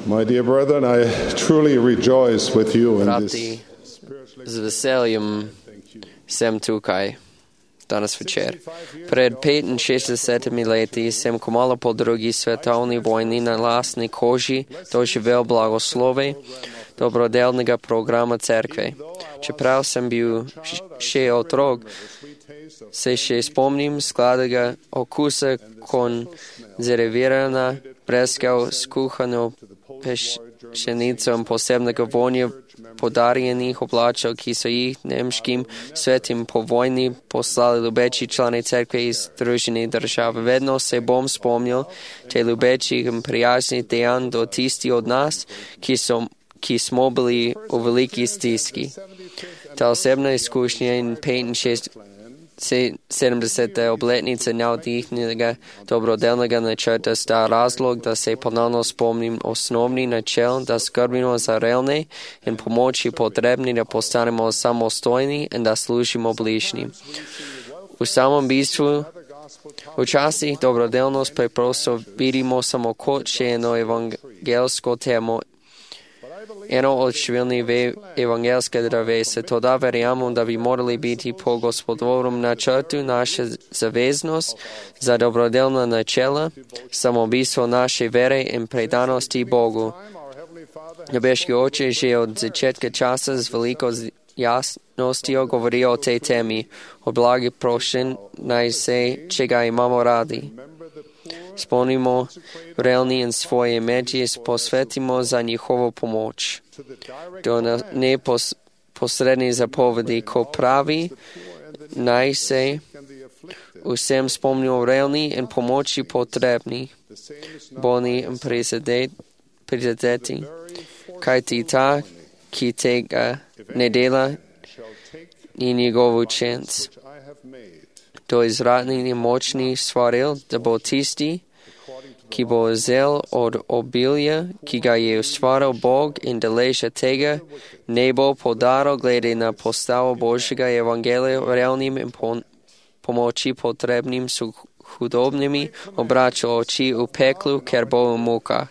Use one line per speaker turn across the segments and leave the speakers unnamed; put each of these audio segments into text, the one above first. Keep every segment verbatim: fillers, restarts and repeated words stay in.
My dear brethren, I truly rejoice with you in
Brati,
this.
z veseljem sem tukaj danes večer. Pred petinšestdesetimi leti sem kmalu po drugi svetovni vojni na lastni koži doživel blagoslove dobrodelnega programa cerkve. Čeprav sem bil še otrok, se še spomnim skladnega okusa konzervirana breskov s kuhano pšenico in posebnega vonja podarjenih oblačil, ki so jih nemškim svetim po vojni poslali ljubeči člani cerkve iz Združenih držav. Vedno se bom spomnil te ljubečih in prijaznih dejanj do tisti od nas, ki, so, ki smo bili v veliki stiski. Ta osebna izkušnja in petinšestdeseta obletnica navdihnjenega dobrodelnega načrta sta razlog, da se ponovno spomnim osnovni načel, da skrbimo za revne in pomoči potrebni, da postanemo samostojni in da služimo bližnjim. V samem bistvu včasih dobrodelnost preprosto vidimo samo kot še eno evangelsko temo, eno od številnih evangelske drevesa. Toda verjamem, da bi morali biti po Gospodovem načrtu naša zaveznost za dobrodelna načela, samobistvo naše vere in predanosti Bogu. Nebeški Oče že od začetka časa z veliko jasnostjo govori o tej temi. O blagi prošen naj se, čega imamo radi. Spomnimo relni in svoje medije, posvetimo za njihovo pomoč. Do neposredni zapovedi, ko pravi, naj se vsem spomnimo relni in pomoči potrebni, bolni in prizadeti, kaj ti ta, ki tega ne dela, ni njegov učenc. To izradni in močni stvaril, da bo tisti, ki bo vzel od obilja, ki ga je ustvaril Bog in deleža tega, ne bo podaril glede na postavo Božjega evangelija revnim in pomoči potrebnim s hudobnimi, obračal oči v peklu, ker bo v mukah.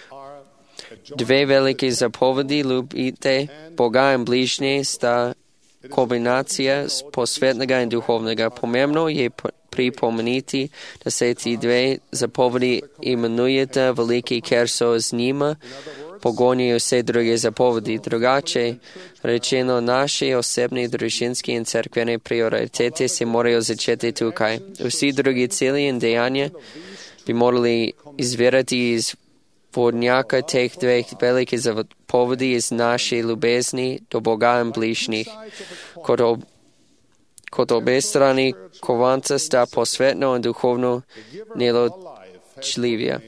Dve velike zapovedi, ljubite Boga in bližnje, sta kombinacija posvetnega in duhovnega. Pomembno je pripomeniti, da se ti dve zapovedi imenujete veliki, ker so z njima pogonijo vse druge zapovedi. Drugače rečeno, naše osebne, družinske in cerkvene prioritete se morajo začeti tukaj. Vsi drugi cilji in dejanja bi morali izvirati iz vodnjaka teh dveh velikih zapovedi iz naše ljubezni do Boga in bližnjih. Kot, ob, kot obe strani kovanca sta posvetno in duhovno neločljivja.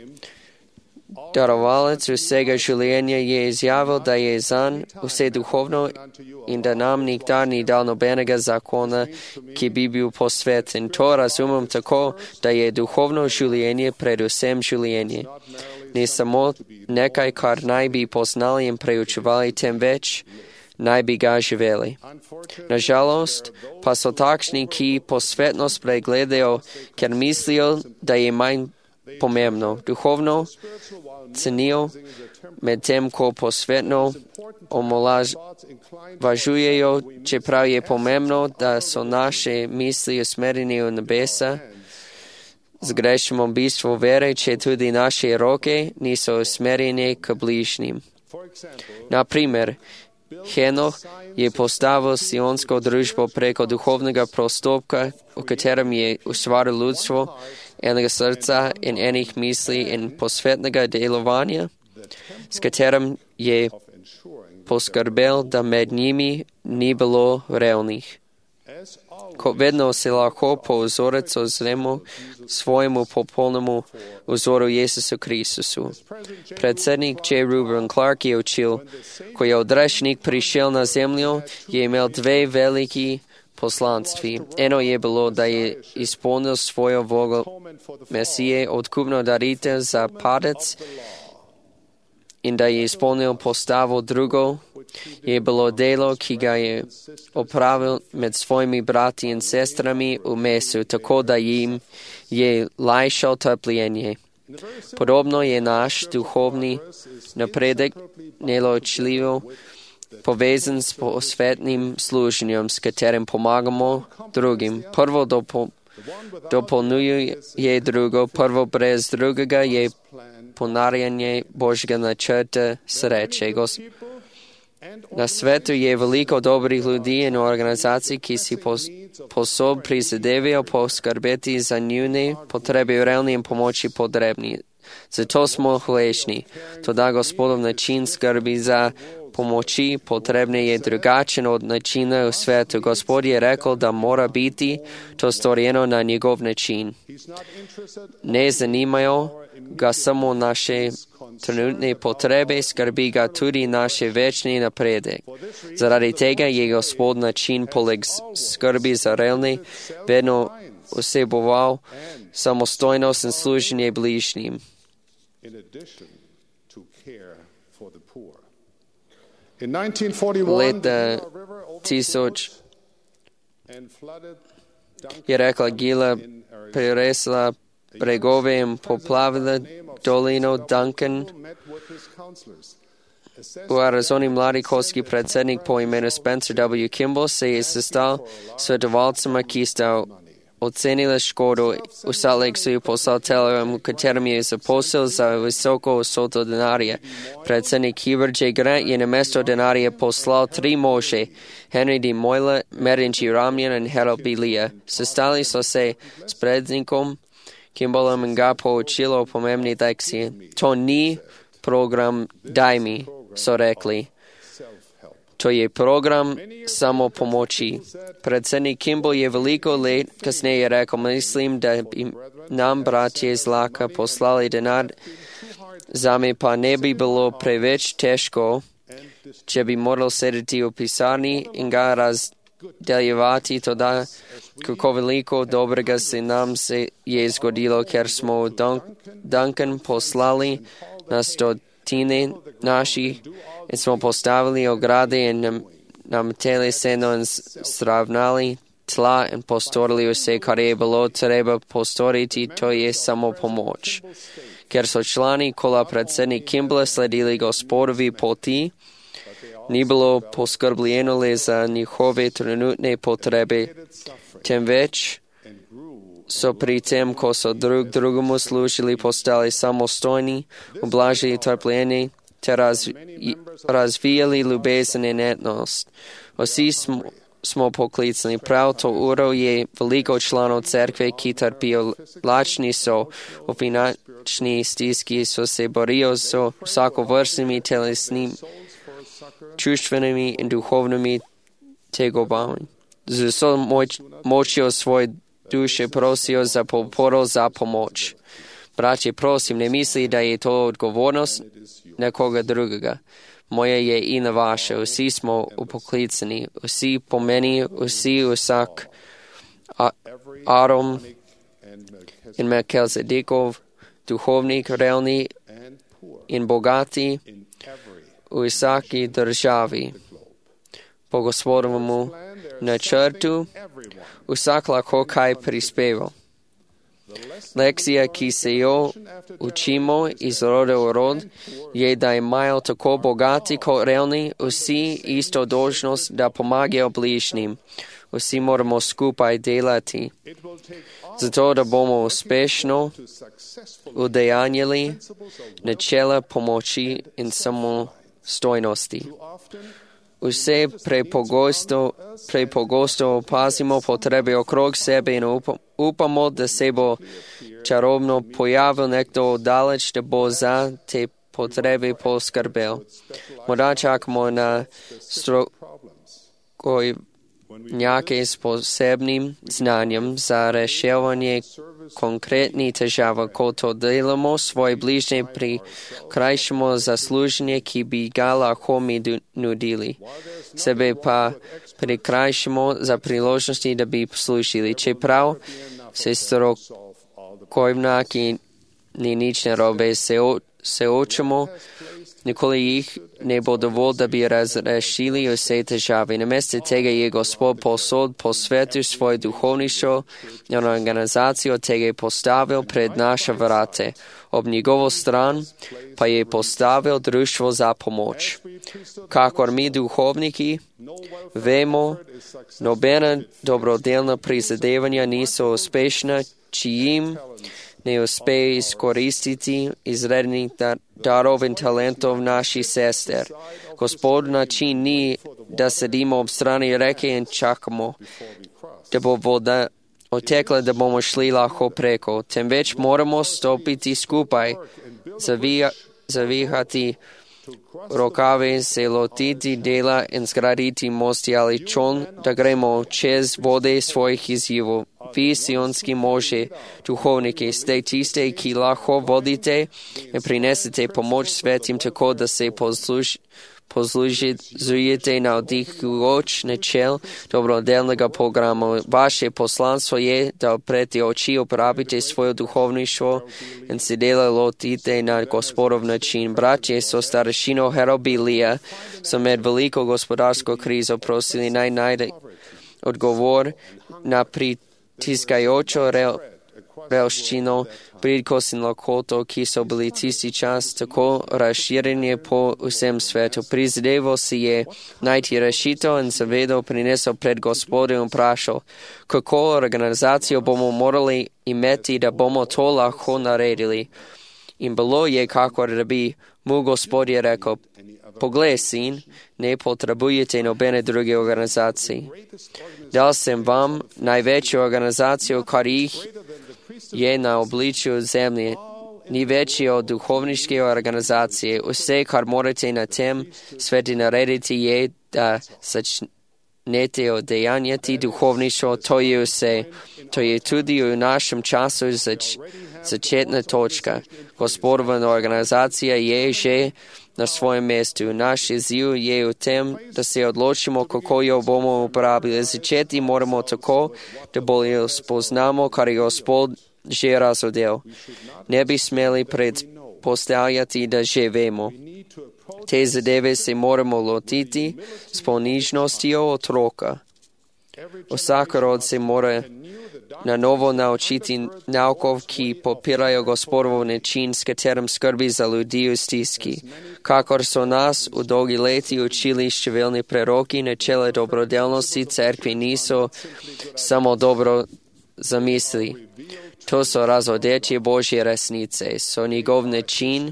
Darovalec vsega življenja je izjavil, da je zanj vse duhovno in da nam nikdar ni dal nobenega zakona, ki bi bil posveten. To razumem tako, da je duhovno življenje predvsem življenje. Ne samo nekaj, kar naj bi poznali in preučevali, temveč naj bi ga živeli. Nažalost pa so takšni, ki posvetnost pregledajo, ker mislijo, da je manj pomembno. Duhovno cenijo, medtem ko posvetno omalovažujejo, čeprav je pomembno, da so naše misli usmerjene v nebesa. Zgrešimo bistvo vere, če tudi naše roke niso usmerjene k bližnjim. Naprimer, Henoh je postavil sionsko družbo preko duhovnega postopka, v katerem je ustvaril ljudstvo enega srca in enih misli in posvetnega delovanja, s katerim je poskrbel, da med njimi ni bilo revnih. Kot vedno se lahko po vzorec ozremo svojemu popolnemu vzoru Jezusu Kristusu. Predsednik J. Reuben Clark je učil, ko je odrešenik prišel na zemljo, je imel dve veliki poslanstvi. Eno je bilo, da je izpolnil svojo vlogo Mesije, odkupno daritev za padec, in da je izpolnil postavo. Drugo je bilo delo, ki ga je opravil med svojimi brati in sestrami v mesu, tako da jim je lajšal trpljenje. Podobno je naš duhovni napredek neločljivo povezan s posvetnim služenjem, s katerim pomagamo drugim. Prvo dopol, dopolnjuje drugo, prvo brez drugega je ponarjanje Božjega načrta sreče. Gos- Na svetu je veliko dobrih ljudi in organizacij, ki si pos- posob prizadevajo poskrbeti za njune potrebe realni in pomoči potrebni. Zato smo hvaležni. Toda Gospodov način skrbi za pomoči potrebne je drugačen od načina v svetu. Gospod je rekel, da mora biti to storjeno na njegov način. Ne zanimajo ga samo naše trenutne potrebe, skrbi ga tudi naše večni napredek. Zaradi tega je Gospod način poleg skrbi za realne vedno vseboval samostojnost in služenje bližnjim. Leta tisoč je rekla Gila preresla bregove in poplavila dolino Duncan. V Arizoni mladi kolski predsednik po imenu Spencer W. Kimball se je sestal svetovalcima, ki sta ocenila škodu v Salt Lake City poslal telegram, v katerem je zaposlil za visoko vsoto denarja. Predsednik Hubert J. Grant je na mesto denarja poslal tri može, Henry D. Moyle, Mervyn G. Ramjan in Harold B. Leah. Sestali so se s predsednikom Kimballom in ga poučilo o pomembni lekciji. To ni program Daj mi, so rekli. To je program samo pomoči. Predsednik Kimball je veliko let kasneje rekel, mislim, da bi nam bratje zlaka poslali denar, zame pa ne bi bilo preveč težko, če bi moral sedeti v pisarni in ga razdeljevati toda, kako veliko dobrega se nam se je zgodilo, ker smo v Duncan poslali na stotine naših in smo postavili ograde in nam, nam tele seno in sravnali tla in postorili vse, kar je bilo treba postoriti, to je samo pomoč. Ker so člani kola predsednik Kimball sledili Gospodovi poti, ni bilo poskrbljeno le za njihove trenutne potrebe, temveč so pri tem, ko so drug drugemu služili, postali samostojni, ublažili trpljenje, te razvi, razvijali ljubezen in etnost. Vsi smo, smo poklicani. Prav to uro je veliko članov cerkve, ki trpijo, lačni so, v finančni stiski so se borijo s vsakovrstnimi telesnimi, čustvenimi in duhovnimi tegobami. Z vso moč, močjo svoje duše prosijo za podporo, za pomoč. Bratje, prosim, ne misli, da je to odgovornost nekoga drugega. Moje je in vaše. Vsi smo upoklicani. Vsi pomeni, vsi vsak a, Arom in Melchizedekov, duhovnik, realni in bogati v vsaki državi. Po Gospodovemu načrtu vsak lahko kaj prispeva. Lekcija, ki se jo učimo iz roda v rod, je, da imajo tako bogati kot realni vsi isto dolžnost, da pomagajo bližnjim. Vsi moramo skupaj delati. Zato, da bomo uspešno udejanjili načela pomoči in samostojnosti. Vse prepogosto, prepogosto opazimo potrebe okrog sebe in upamo, da se bo čarobno pojavil nekdo daleč, da bo za te potrebe poskrbel. Morda čakamo na strokovnjake s posebnim znanjem za reševanje konkretnih težav, ko to delamo, svoje bližnje prikrajšamo za služenje, ki bi ga lahko mi nudili. Sebe pa prikrajšamo za priložnosti, da bi poslušali. Čeprav se strokovnjaki ni nič narobe, se, se učimo, nikoli jih ne bo dovolj, da bi razrešili vse težave. Namesto tega je Gospod posod po svetu svoje duhovništvo in organizacijo tega postavil pred naše vrate. Ob njegovu stran pa je postavil društvo za pomoč. Kakor mi duhovniki vemo, nobena dobrodelna prizadevanja niso uspešna, če jim ne uspe izkoristiti izrednih darov in talentov naših sester. Gospod način ni, da sedimo ob strani reke in čakamo, da bo voda otekla, da bomo šli lahko preko. Temveč moramo stopiti skupaj, zavija, zavihati rokave, se lotiti dela in zgraditi mosti ali čoln, da gremo čez vode svojih izzivov. Vi, sionski može, duhovniki, ste tiste, ki lahko vodite in prinesete pomoč svetim tako, da se posluž, poslužujete navdihujoč načel dobrodelnega programa. Vaše poslanstvo je, da prete oči uporabite svoje duhovništvo in se dela lotite na Gospodov način. Bratje so starešino Herobilija, so med veliko gospodarsko krizo prosili naj najde odgovor na pritiskajočo rel, revščino, bridkost in lakoto, ki so bili tisti čas tako razširjeni po vsem svetu. Prizadeval si je najti rešitev in zavedal prinesel pred Gospodom in vprašal, kako organizacijo bomo morali imeti, da bomo to lahko naredili. In bilo je, kakor da bi mu Gospod je rekel, poglej, sin, ne potrebujete nobene druge organizacije. Dal sem vam največjo organizacijo, kar jih je na obličju zemlje. Ni večje od duhovniške organizacije. Vse, kar morate na tem svetu narediti, je, da začnete odejanjati duhovništvo. To je vse. To je tudi v našem času zač, začetna točka. Gospodova organizacija je že na svojem mestu. Naš izziv je v tem, da se odločimo, kako jo bomo uporabili. Začeti moramo tako, da bolje spoznamo, kar je Gospod že razodel. Ne bi smeli predpostavljati, da že vemo. Te zadeve se moramo lotiti s ponižnostjo otroka. Vsak rod se mora na novo naučiti naukov, ki popirajo Gospodov način, s katerim skrbi za ljudi v stiski. Kakor so nas v dolgi leti učili številni preroki, načela dobrodelnosti cerkvi niso samo dobro zamisli. To so razvodeče Božje resnice, so njegov način,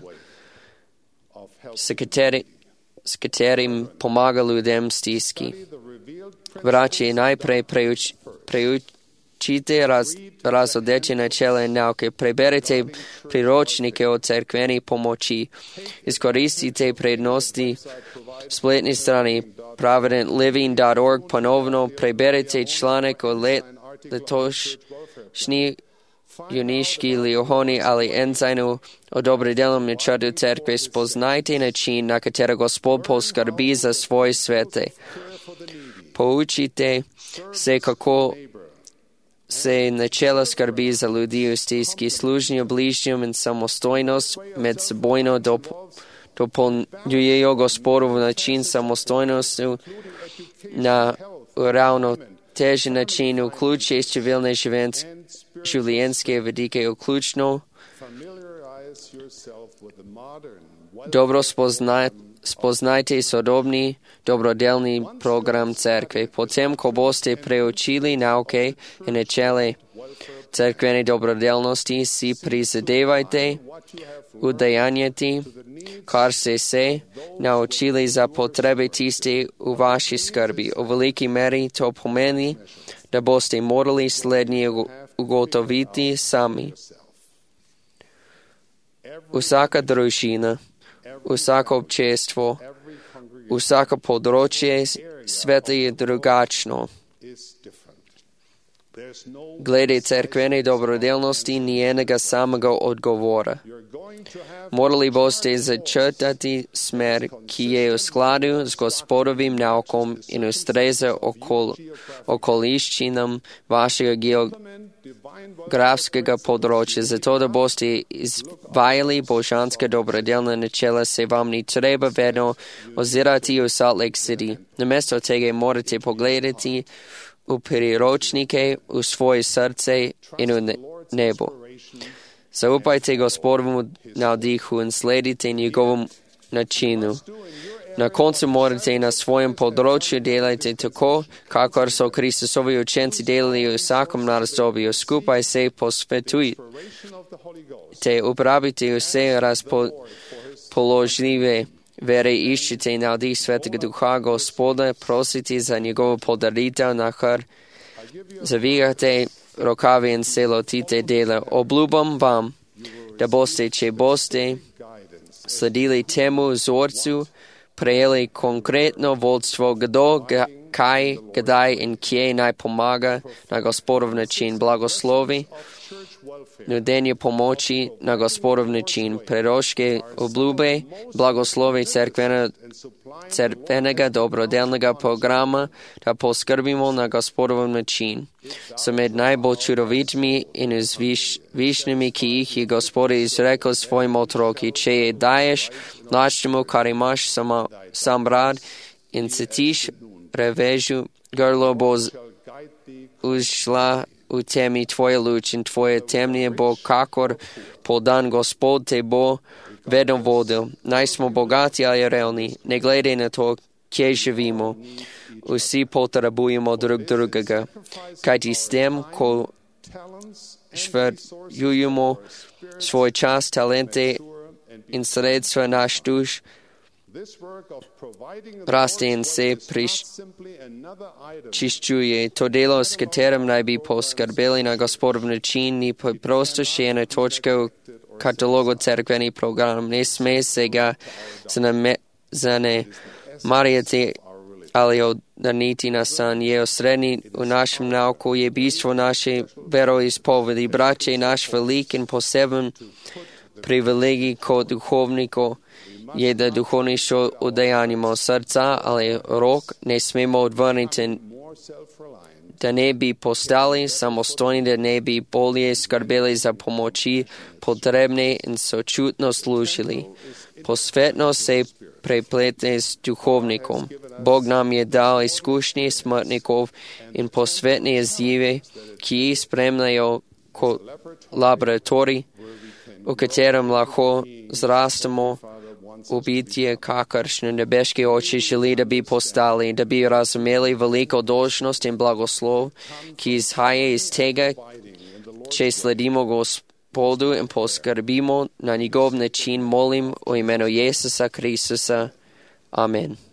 s, kateri, s katerim pomaga ljudem stiski. Braće, najprej preuč, preučite raz, razvodeče načela in nauke, preberite priročnike o cerkveni pomoči, izkoristite prednosti spletne strani provident living dot org, ponovno preberite članek o let, letošnji juniški lihoni ali enzajnu o dobrodelnom načrtu cerkve. Spoznajte način, na katero Gospod poskrbi za svoje svete. Poučite se, kako se načela skrbi za ljudi v stiski, služnjo bližnjom in samostojnost med sebojno dop, dopolnjujejo Gospodov način samostojnosti na uravnotežen način, vključuje številne življenjske vidike, vključno dobro spoznajte Spoznajte sodobni dobrodelni program cerkve. Potem, ko boste preučili nauke in načele cerkvene dobrodelnosti, si prizadevajte udejanjati, kar ste se naučili za potrebe tiste v vaši skrbi. V veliki meri to pomeni, da boste morali slednje ugotoviti sami. Vsaka družina, vsako občestvo, vsako področje sveta je drugačno. Glede cerkvene dobrodelnosti ni enega samega odgovora. Morali boste začrtati smer, ki je v skladu z Gospodovim naukom in ustreza okol, okoliščinam vašega geografskega področja. Zato, da boste izvajali božanska dobrodelna načela, se vam ni treba vedno ozirati v Salt Lake City. Namesto tega morate pogledati v priročnike, v svoje srce in v nebo. Заупайте Господовому на диху и следите Неговому начину. На концу можете на своем подроčju делайте тако, какор со Христосови ученци делали у всяком раздобию. Скупай се посветуйте, управите все разположливе вере, ищите надих Светого Духа Господа, просите за Негово подарител нахар, завигате рукави и селотите дела. Облюбам вам, да босте, че босте следили тему взорцу, приели конкретно водство, кdo, кай, кдай и кje най-помага на Господов начин. Благослови, нудение помочи на Господов начин. Пророчке облюбе, благослови церквена, церквенega доброделнega programa, da poskrbimo na Gospodov naчин. So med najbolj čudovitimi in uzvišnimi, ki jih je Gospod izrekel svojim otroki. Če je daješ našemu, kar imaš sama, sam rad, in citiš revežu, grlo bo ušla v temi tvoje luč in tvoje temnije bo, kakor podan Gospod te bo vedno vodil. Naj smo bogati ali revni, ne glede na to, kje živimo. Vsi potrebujemo drug drugega, kajti s tem, ko žvrjujemo svoj čas, talente in sredstva naš duš, raste in se pričiščuje. To delo, s katerim naj bi poskrbeli na Gospodov način, ni prosto še ena točka v katalogu cerkveni program. Ne sme se ga zanemarjati ali oddaniti na san. Je osrednji v našem nauku, je bistvo naše veroizpovedi. Braće, naš velik in poseben privilegij kot duhovnikov je, da duhovništvo udejanimo srca, ali rok ne smemo odvrniti, da ne bi postali samostojni, da ne bi bolje skrbeli za pomoči potrebne in sočutno služili. Posvetno se preplete s duhovnikom. Bog nam je dal izkušnje smrtnikov in posvetne izzive, ki jih spremljajo kot laboratorij, v katerem lahko zrastemo v bitje, kakršne nebeške oči želi, da bi postali, da bi razumeli veliko dolžnost in blagoslov, ki izhaja iz tega, če sledimo Gospodu in poskrbimo na njegov način. Molim v imenu Jezusa Kristusa. Amen.